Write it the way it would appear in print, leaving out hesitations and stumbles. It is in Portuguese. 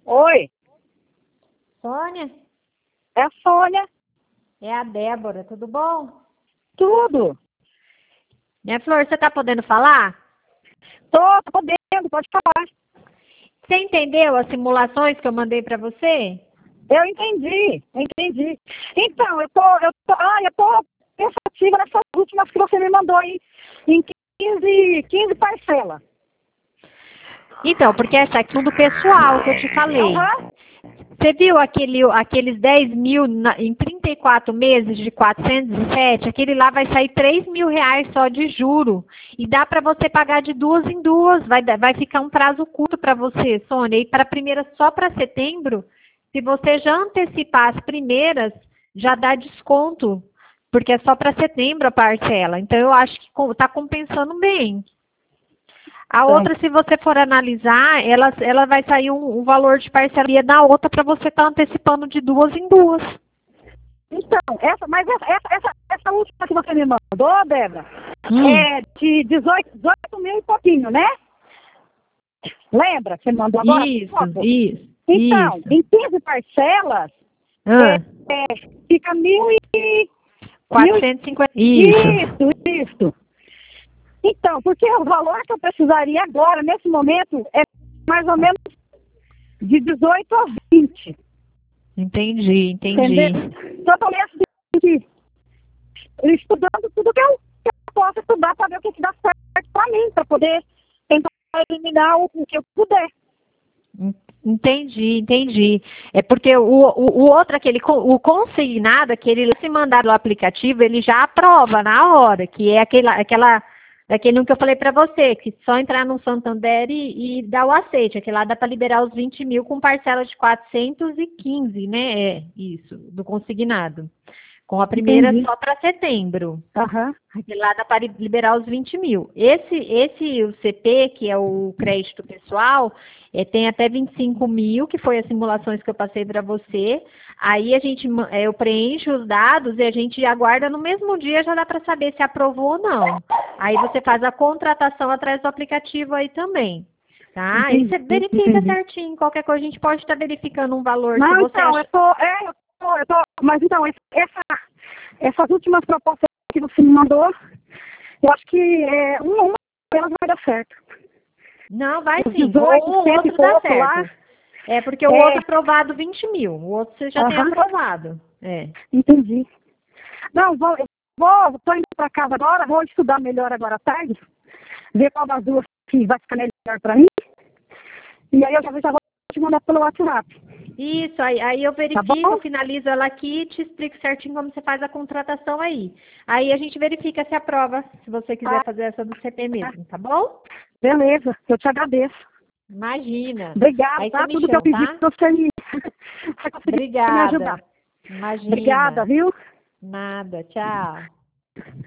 Oi, Sônia? é a Sônia. É a Débora, tudo bom? Tudo. Minha flor, você tá podendo falar? Tô podendo, pode falar. Você entendeu as simulações que eu mandei para você? Eu entendi. Então, eu tô pensativa nessas últimas que você me mandou aí em 15 parcelas. Então, porque essa aqui é do pessoal que eu te falei. Aham. Você viu aqueles 10 mil em 34 meses de 407? Aquele lá vai sair 3 mil reais só de juro. E dá para você pagar de duas em duas. Vai ficar um prazo curto para você, Sônia. E para a primeira só para setembro, se você já antecipar as primeiras, já dá desconto. Porque é só para setembro a parcela. Então eu acho que está compensando bem. A outra, se você for analisar, ela vai sair um valor de parceria da outra para você estar antecipando de duas em duas. Então, essa última que você me mandou, Débora, é de 18 mil e pouquinho, né? Lembra que você me mandou agora? Isso. Então, em 15 parcelas, fica 450. Isso. Então, porque o valor que eu precisaria agora, nesse momento, é mais ou menos de 18 a 20. Entendi. Entendeu? Totalmente estudando tudo que eu posso estudar para ver o que dá certo para mim, para poder tentar eliminar o que eu puder. Entendi. É porque o outro, o consignado, aquele se mandar no aplicativo, ele já aprova na hora, que é daquele que eu falei para você, que só entrar no Santander e dar o aceite. Aquele lá dá para liberar os 20 mil com parcela de 415, né? É isso, do consignado. Com a primeira só para setembro. Aham. Aquele lá dá para liberar os 20 mil. O CP, que é o crédito pessoal, tem até 25 mil, que foi as simulações que eu passei para você. Aí eu preencho os dados e a gente aguarda no mesmo dia, já dá para saber se aprovou ou não. Aí você faz a contratação através do aplicativo aí também. Tá? Aí você verifica certinho. Qualquer coisa a gente pode estar verificando um valor que você acha. Mas então, essas últimas propostas que você me mandou, eu acho que uma delas vai dar certo. Não, vai sim. 18, Ou o outro dá certo. Lá, é porque o outro é aprovado 20 mil. O outro você já tem aprovado. Entendi. Não, tô indo para casa agora, vou estudar melhor agora à tarde, ver qual das duas que vai ficar melhor para mim. E aí eu já vou te mandar pelo WhatsApp. Isso, aí eu verifico, finalizo ela aqui e te explico certinho como você faz a contratação aí. Aí a gente verifica se aprova, se você quiser fazer essa do CP mesmo, tá bom? Beleza, eu te agradeço. Imagina. Obrigada, aí tá? Tudo que eu pedi pra você me Obrigada. ajudar. Imagina. Obrigada, viu? Nada, tchau.